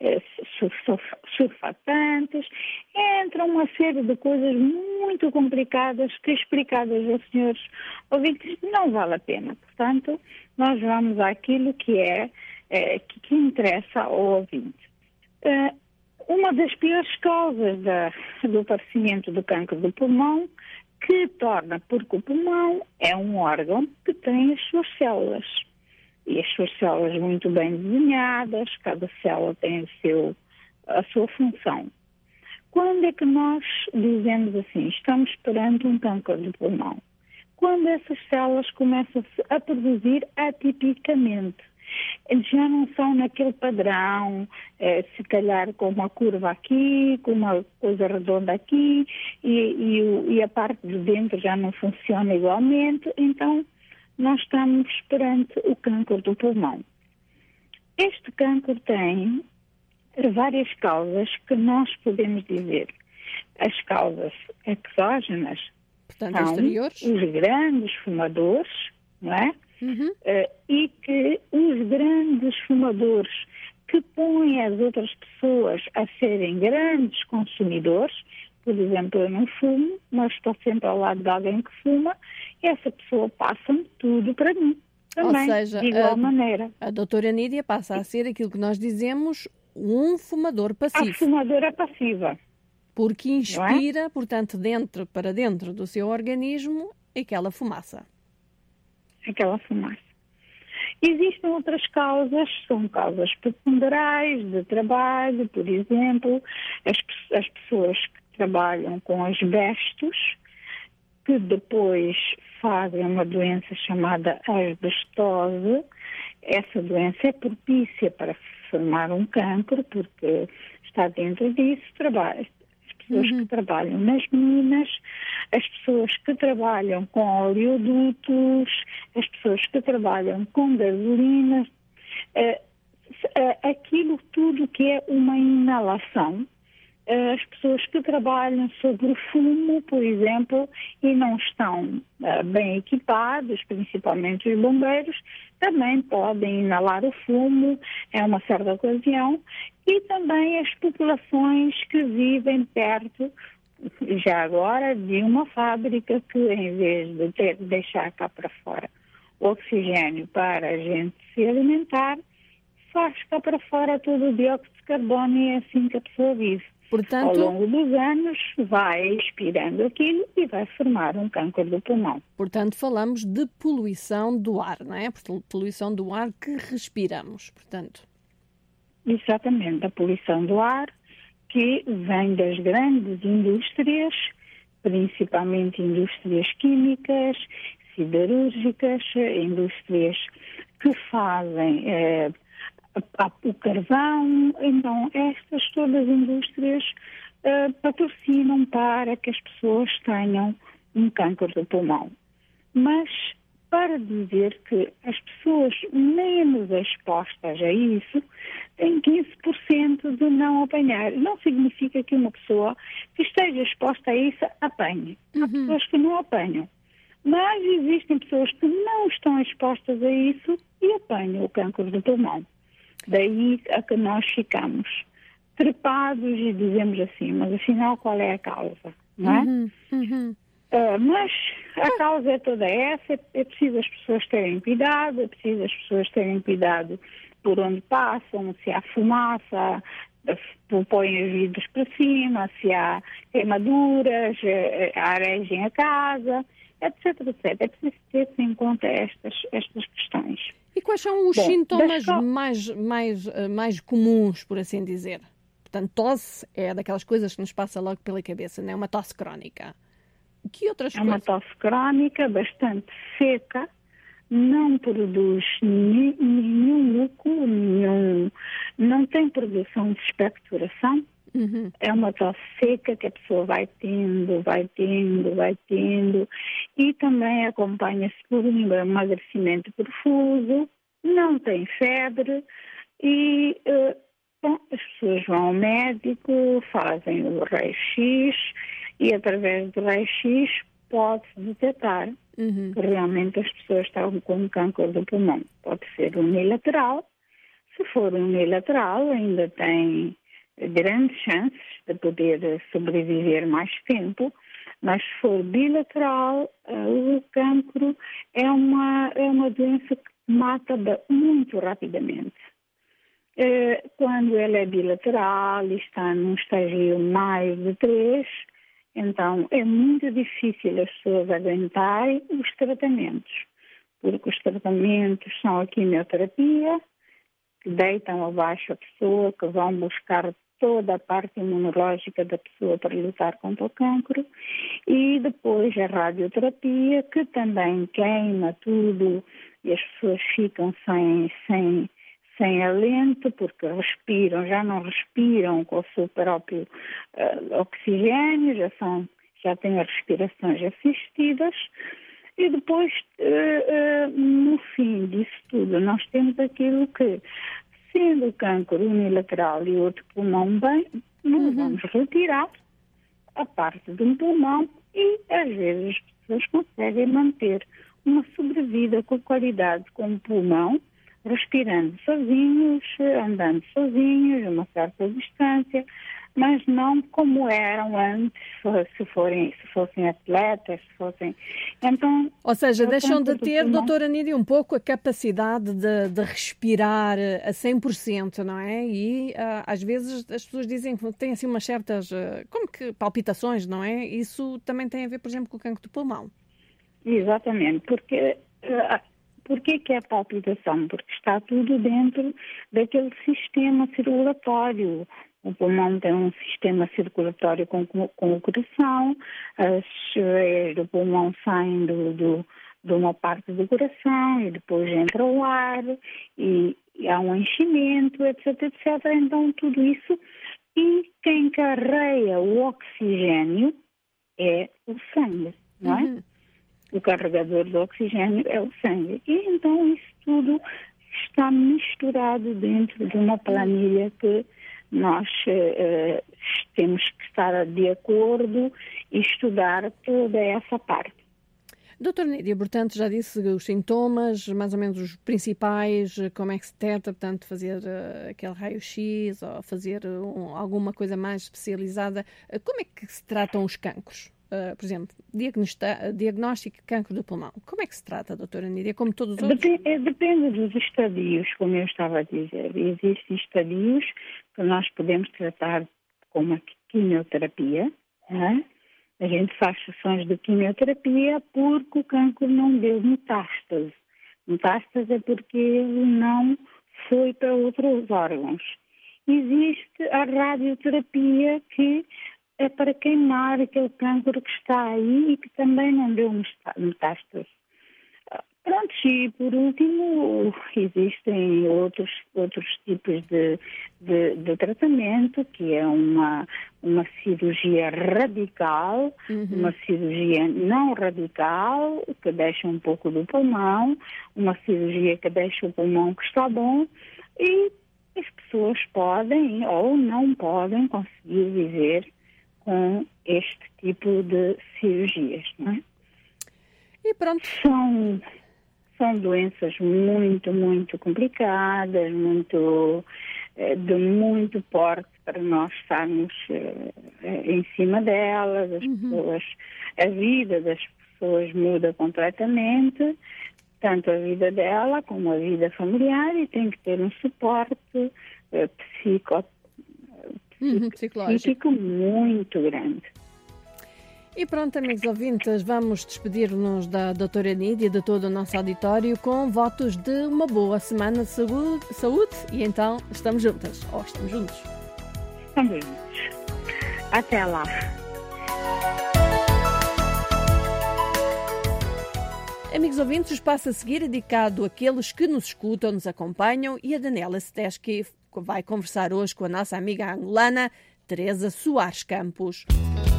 surfatantes, entram uma série de coisas muito complicadas que, explicadas aos senhores ouvintes, não vale a pena. Portanto, nós vamos àquilo que que interessa ao ouvinte. Uma das piores causas do aparecimento do cancro do pulmão, que torna, porque o pulmão é um órgão que tem as suas células. E as suas células muito bem desenhadas, cada célula tem a sua função. Quando é que nós dizemos assim, estamos perante um cancro do pulmão? Quando essas células começam a produzir atipicamente. Já não são naquele padrão, se calhar com uma curva aqui, com uma coisa redonda aqui, e a parte de dentro já não funciona igualmente, então nós estamos perante o cancro do pulmão. Este cancro tem várias causas que nós podemos dizer. As causas exógenas, portanto, são exteriores, os grandes fumadores, não é? E que os grandes fumadores que põem as outras pessoas a serem grandes consumidores, por exemplo, eu não fumo, mas estou sempre ao lado de alguém que fuma, e essa pessoa passa-me tudo para mim, também, ou seja, de igual maneira. A doutora Nidia passa a ser aquilo que nós dizemos um fumador passivo. A fumadora passiva. Porque inspira, portanto, para dentro do seu organismo aquela fumaça. Aquela fumaça. Existem outras causas, são causas preponderais de trabalho, por exemplo, as pessoas que trabalham com asbestos, que depois fazem uma doença chamada asbestose. Essa doença é propícia para formar um cancro, porque está dentro disso trabalho. As pessoas que trabalham nas minas, as pessoas que trabalham com oleodutos, as pessoas que trabalham com gasolina, aquilo tudo que é uma inalação. As pessoas que trabalham sobre o fumo, por exemplo, e não estão bem equipados, principalmente os bombeiros, também podem inalar o fumo em uma certa ocasião, e também as populações que vivem perto, já agora, de uma fábrica que, em vez de deixar cá para fora oxigênio para a gente se alimentar, faz cá para fora todo o dióxido de carbono, e é assim que a pessoa vive. Portanto, ao longo dos anos vai expirando aquilo e vai formar um câncer do pulmão. Portanto, falamos de poluição do ar, não é? Poluição do ar que respiramos, portanto. Exatamente, a poluição do ar que vem das grandes indústrias, principalmente indústrias químicas, siderúrgicas, indústrias que fazem o carvão. Então, estas todas as indústrias patrocinam para que as pessoas tenham um câncer do pulmão. Mas para dizer que as pessoas menos expostas a isso têm 15% de não apanhar. Não significa que uma pessoa que esteja exposta a isso apanhe. Há pessoas que não apanham. Mas existem pessoas que não estão expostas a isso e apanham o câncer do pulmão. Daí a que nós ficamos trepados e dizemos assim, mas afinal qual é a causa? Não é? Mas a causa é toda essa, é preciso as pessoas terem cuidado, é preciso as pessoas terem cuidado por onde passam, se há fumaça, põem os vidros para cima, se há queimaduras, arejem a casa, etc, etc. É preciso ter-se em conta estas questões. E quais são os sintomas mais comuns, por assim dizer? Portanto, tosse é daquelas coisas que nos passa logo pela cabeça, não é? Uma tosse crónica. Que outras coisas? É uma tosse crónica bastante seca, não produz nenhum muco, não tem produção de expectoração. É uma tosse seca que a pessoa vai tendo, e também acompanha-se por um emagrecimento profuso, não tem febre e as pessoas vão ao médico, fazem o raio-x e através do raio-x pode-se detectar que realmente as pessoas estão com câncer do pulmão. Pode ser unilateral. Se for unilateral, ainda tem grandes chances de poder sobreviver mais tempo, mas se for bilateral, o cancro é uma doença que mata muito rapidamente. Quando ela é bilateral e está num estágio mais de 3, então é muito difícil as pessoas aguentarem os tratamentos, porque os tratamentos são a quimioterapia, que deitam abaixo a pessoa, que vão buscar toda a parte imunológica da pessoa para lutar contra o cancro, e depois a radioterapia, que também queima tudo e as pessoas ficam sem alento, porque já não respiram com o seu próprio oxigênio, já têm as respirações assistidas, e depois, no fim disso tudo, nós temos aquilo que, sendo o câncer unilateral e o outro pulmão bem, nós vamos retirar a parte de um pulmão e, às vezes, as pessoas conseguem manter uma sobrevida com qualidade com o pulmão, respirando sozinhos, andando sozinhos, a uma certa distância, mas não como eram antes, se fossem atletas, se fossem... Então, ou seja, deixam de ter, doutora Nídia, um pouco a capacidade de respirar a 100%, não é? E às vezes as pessoas dizem que têm assim umas certas, como que palpitações, não é? Isso também tem a ver, por exemplo, com o cancro do pulmão. Exatamente, porque... Por que é palpitação? Porque está tudo dentro daquele sistema circulatório. O pulmão tem um sistema circulatório com o coração, as veias do pulmão saem de uma parte do coração e depois entra o ar e há um enchimento, etc, etc. Então tudo isso. E quem carrega o oxigênio é o sangue, não é? Uhum. O carregador do oxigênio é o sangue. E então isso tudo está misturado dentro de uma planilha que nós temos que estar de acordo e estudar toda essa parte. Doutora Nídia, portanto, já disse os sintomas, mais ou menos os principais, como é que se trata, portanto, fazer aquele raio-x ou fazer alguma coisa mais especializada. Como é que se tratam os cancros? Por exemplo, diagnóstico de cancro do pulmão. Como é que se trata, doutora Nídia? Como todos os outros? Depende dos estadios, como eu estava a dizer. Existem estadios que nós podemos tratar como a quimioterapia. Né? A gente faz sessões de quimioterapia porque o cancro não deu metástase. Metástase é porque ele não foi para outros órgãos. Existe a radioterapia que é para queimar aquele cancro que está aí e que também não deu metástase. Pronto, e por último, existem outros tipos de tratamento, que é uma cirurgia radical, uma cirurgia não radical, que deixa um pouco do pulmão, uma cirurgia que deixa o pulmão que está bom, e as pessoas podem ou não podem conseguir viver com este tipo de cirurgias, não é? E pronto. São doenças muito, muito complicadas, de muito porte para nós estarmos em cima delas. A vida das pessoas muda completamente, tanto a vida dela como a vida familiar, e tem que ter um suporte psíquico muito grande. E pronto, amigos ouvintes, vamos despedir-nos da doutora Nídia e de todo o nosso auditório com votos de uma boa semana de saúde e então estamos juntas, ou estamos juntos. Estamos juntos. Até lá. Amigos ouvintes, o espaço a seguir é dedicado àqueles que nos escutam, nos acompanham, e a Daniela Sedeschi vai conversar hoje com a nossa amiga angolana Teresa Soares Campos.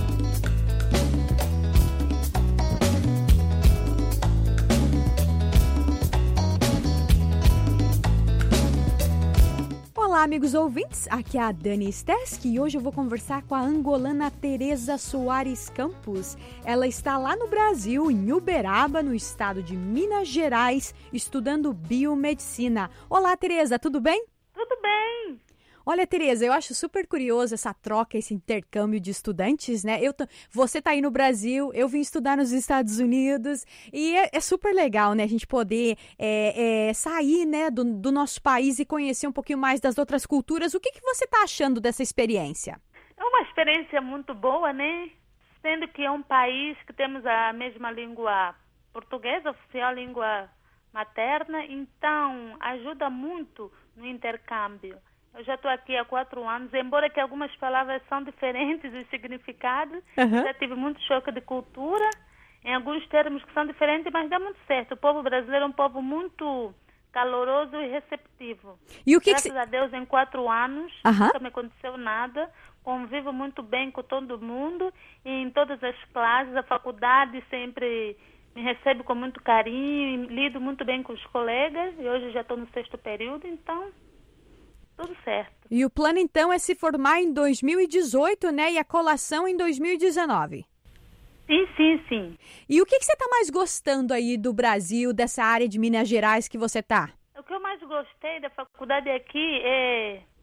Olá, amigos ouvintes, aqui é a Dani Sedeschi e hoje eu vou conversar com a angolana Teresa Soares Campos. Ela está lá no Brasil, em Uberaba, no estado de Minas Gerais, estudando biomedicina. Olá, Teresa, tudo bem? Tudo bem. Olha, Teresa, eu acho super curioso essa troca, esse intercâmbio de estudantes, né? Você tá aí no Brasil, eu vim estudar nos Estados Unidos e é super legal, né? A gente poder sair, né, do nosso país e conhecer um pouquinho mais das outras culturas. O que você tá achando dessa experiência? É uma experiência muito boa, né? Sendo que é um país que temos a mesma língua portuguesa, oficial língua materna, então ajuda muito no intercâmbio. Eu já estou aqui há 4 anos, embora que algumas palavras são diferentes, os significados, já tive muito choque de cultura, em alguns termos que são diferentes, mas dá muito certo. O povo brasileiro é um povo muito caloroso e receptivo. E o Graças a Deus, em 4 anos, nunca me aconteceu nada, convivo muito bem com todo mundo, e em todas as classes, a faculdade sempre me recebe com muito carinho, e lido muito bem com os colegas, e hoje já estou no 6º período, então tudo certo. E o plano, então, é se formar em 2018, né? E a colação em 2019. Sim. E o que você está mais gostando aí do Brasil, dessa área de Minas Gerais que você está? O que eu mais gostei da faculdade aqui é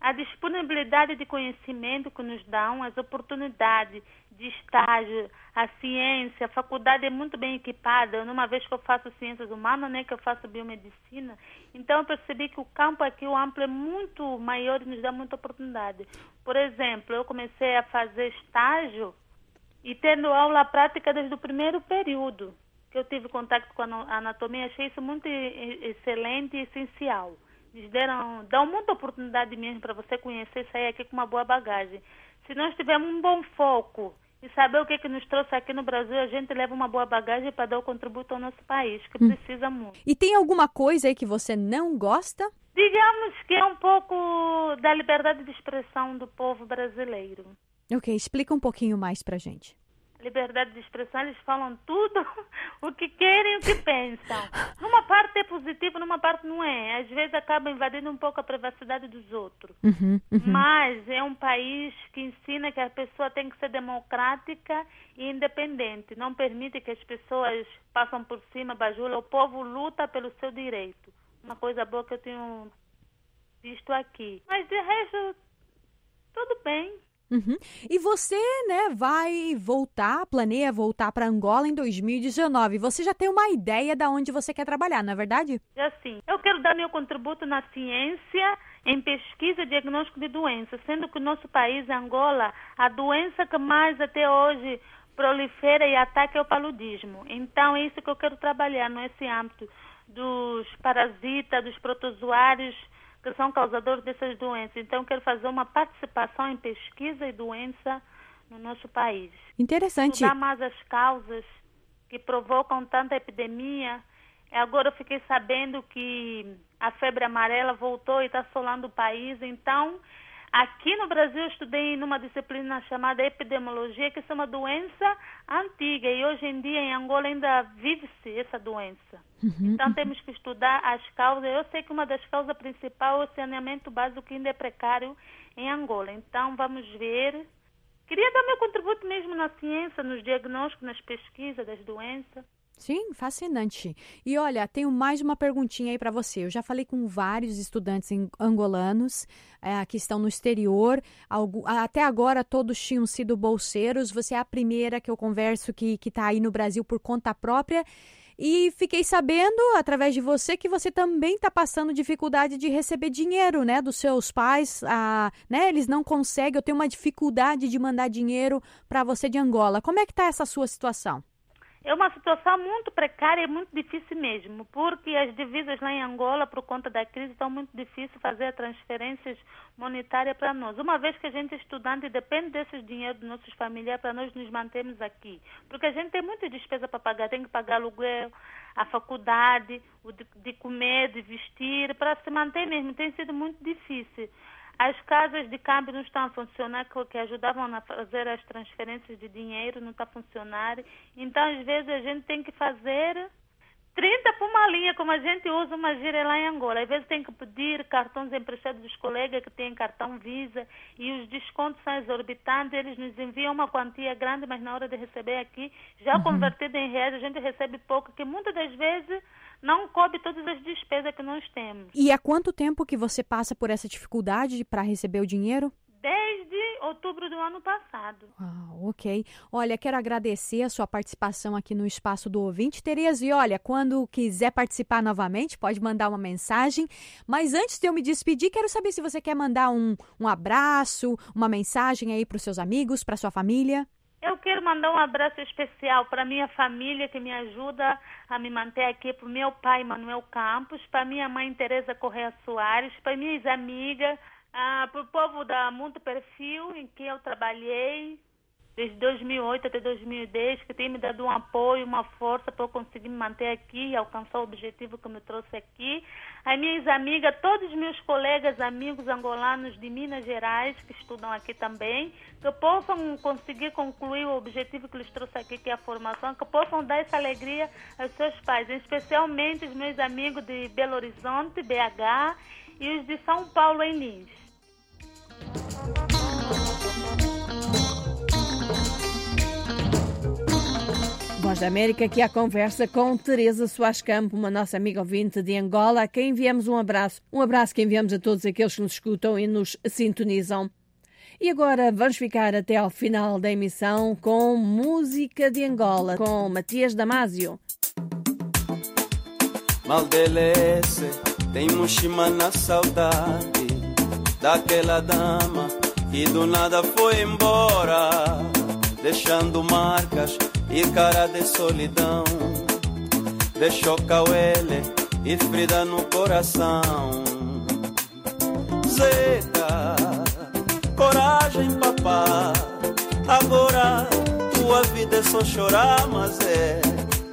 a disponibilidade de conhecimento que nos dão, as oportunidades de estágio, a ciência, a faculdade é muito bem equipada. Numa vez que eu faço ciências humanas, né, que eu faço biomedicina, então eu percebi que o campo aqui, o amplo, é muito maior e nos dá muita oportunidade. Por exemplo, eu comecei a fazer estágio e tendo aula prática desde o primeiro período que eu tive contato com a anatomia, achei isso muito excelente e essencial. Dão muita oportunidade mesmo para você conhecer e sair aqui com uma boa bagagem. Se nós tivermos um bom foco e saber o que nos trouxe aqui no Brasil, a gente leva uma boa bagagem para dar o contributo ao nosso país, que precisa muito. E tem alguma coisa aí que você não gosta? Digamos que é um pouco da liberdade de expressão do povo brasileiro. Ok, explica um pouquinho mais pra gente. Liberdade de expressão, eles falam tudo o que querem, o que pensam. Numa parte é positivo, numa parte não é. Às vezes acaba invadindo um pouco a privacidade dos outros. Mas é um país que ensina que a pessoa tem que ser democrática e independente. Não permite que as pessoas passem por cima, bajulam. O povo luta pelo seu direito. Uma coisa boa que eu tenho visto aqui. Mas de resto, tudo bem. E você, né, planeia voltar para Angola em 2019. Você já tem uma ideia de onde você quer trabalhar, não é verdade? Já sim. Eu quero dar meu contributo na ciência, em pesquisa e diagnóstico de doenças, sendo que o nosso país, Angola, a doença que mais até hoje prolifera e ataca é o paludismo. Então é isso que eu quero trabalhar, nesse âmbito dos parasitas, dos protozoários, que são causadores dessas doenças. Então, quero fazer uma participação em pesquisa e doença no nosso país. Interessante. Estudar mais as causas que provocam tanta epidemia. Agora eu fiquei sabendo que a febre amarela voltou e está assolando o país. Então, aqui no Brasil eu estudei numa disciplina chamada epidemiologia, que é uma doença antiga. E hoje em dia em Angola ainda vive-se essa doença. Então temos que estudar as causas. Eu sei que uma das causas principais é o saneamento básico, que ainda é precário em Angola. Então vamos ver. Queria dar meu contributo mesmo na ciência, nos diagnósticos, nas pesquisas das doenças. Sim, fascinante. E olha, tenho mais uma perguntinha aí para você. Eu já falei com vários estudantes angolanos que estão no exterior. Até agora todos tinham sido bolseiros. Você é a primeira que eu converso que está aí no Brasil por conta própria. E fiquei sabendo, através de você, que você também está passando dificuldade de receber dinheiro, né, dos seus pais. Né, eles não conseguem, eu tenho uma dificuldade de mandar dinheiro para você de Angola. Como é que está essa sua situação? É uma situação muito precária e muito difícil mesmo, porque as divisas lá em Angola, por conta da crise, estão muito difíceis fazer transferências monetárias para nós. Uma vez que a gente é estudante, depende desses dinheiros dos nossos familiares para nós nos mantermos aqui. Porque a gente tem muita despesa para pagar, tem que pagar aluguel, a faculdade, o de comer, de vestir, para se manter mesmo. Tem sido muito difícil. As casas de câmbio não estão a funcionar, que ajudavam a fazer as transferências de dinheiro, não está a funcionar. Então, às vezes, a gente tem que fazer 30 por uma linha, como a gente usa uma gíria lá em Angola. Às vezes tem que pedir cartões emprestados dos colegas que têm cartão Visa e os descontos são exorbitantes. Eles nos enviam uma quantia grande, mas na hora de receber aqui, já convertida em reais, a gente recebe pouco, que muitas das vezes não cobre todas as despesas que nós temos. E há quanto tempo que você passa por essa dificuldade para receber o dinheiro? Desde outubro do ano passado. Ok. Olha, quero agradecer a sua participação aqui no Espaço do Ouvinte, Tereza. E olha, quando quiser participar novamente, pode mandar uma mensagem. Mas antes de eu me despedir, quero saber se você quer mandar um abraço, uma mensagem aí para os seus amigos, para sua família. Eu quero mandar um abraço especial para minha família, que me ajuda a me manter aqui, para o meu pai, Manuel Campos, para minha mãe, Tereza Correia Soares, para minhas amigas, para o povo da Mundo Perfil, em que eu trabalhei desde 2008 até 2010, que tem me dado um apoio, uma força para eu conseguir me manter aqui e alcançar o objetivo que me trouxe aqui. As minhas amigas, todos os meus colegas, amigos angolanos de Minas Gerais, que estudam aqui também, que possam conseguir concluir o objetivo que lhes trouxe aqui, que é a formação, que possam dar essa alegria aos seus pais, especialmente os meus amigos de Belo Horizonte, BH, e os de São Paulo, em Lins. Voz da América, que há conversa com Teresa Soares Campo, uma nossa amiga ouvinte de Angola, a quem enviamos um abraço. Um abraço que enviamos a todos aqueles que nos escutam e nos sintonizam. E agora vamos ficar até ao final da emissão com música de Angola, com Matias Damasio. Maldelece, tem mushima na saudade daquela dama que do nada foi embora, deixando marcas e cara de solidão. Deixou Cauele e Frida no coração. Zeca, coragem papá, agora tua vida é só chorar, mas é.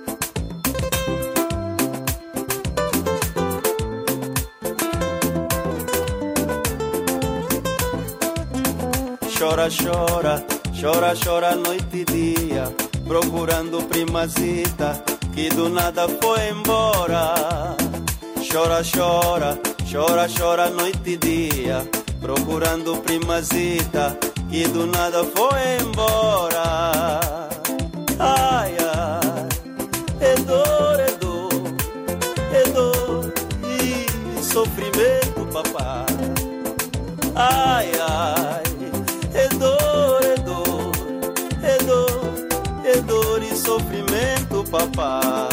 Chora, chora, chora, chora noite e dia, procurando primazita que do nada foi embora. Chora, chora, chora, chora noite e dia, procurando primazita que do nada foi embora. Ai, ai, é dor, é dor, é dor e sofrimento, papá. Ai, ai, é dor, é dor, é dor, é dor e sofrimento, papá.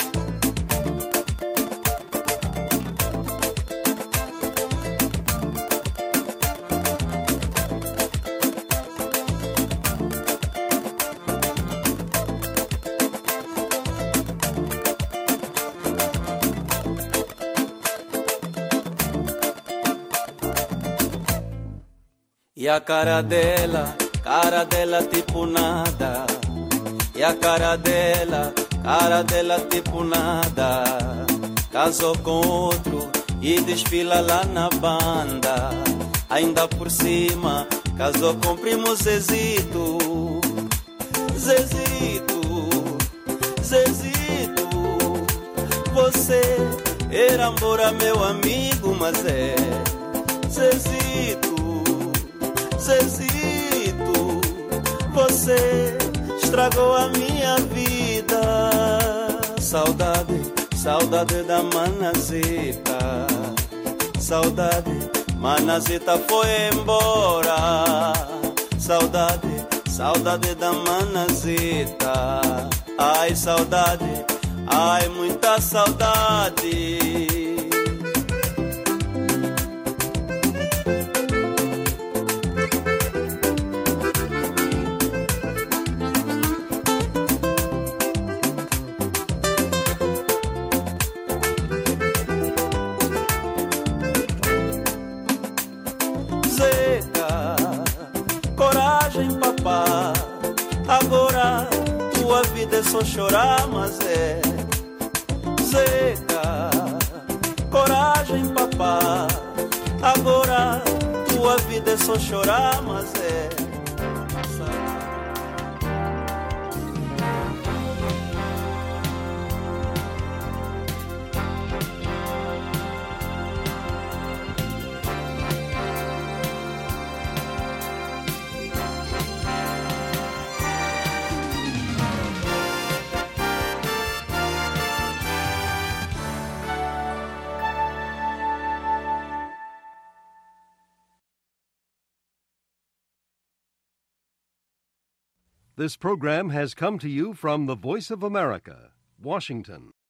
E a cara dela tipo nada. E a cara dela tipo nada. Casou com outro e desfila lá na banda. Ainda por cima, casou com primo Zezito. Zezito, Zezito, você era embora meu amigo, mas é Zezito. Zezito, você estragou a minha vida. Saudade, saudade da Manazita. Saudade, Manazita foi embora. Saudade, saudade da Manazita. Ai, saudade, ai, muita saudade. Agora tua vida é só chorar, mas é. Zeca, coragem papá. Agora tua vida é só chorar, mas é. This program has come to you from the Voice of America, Washington.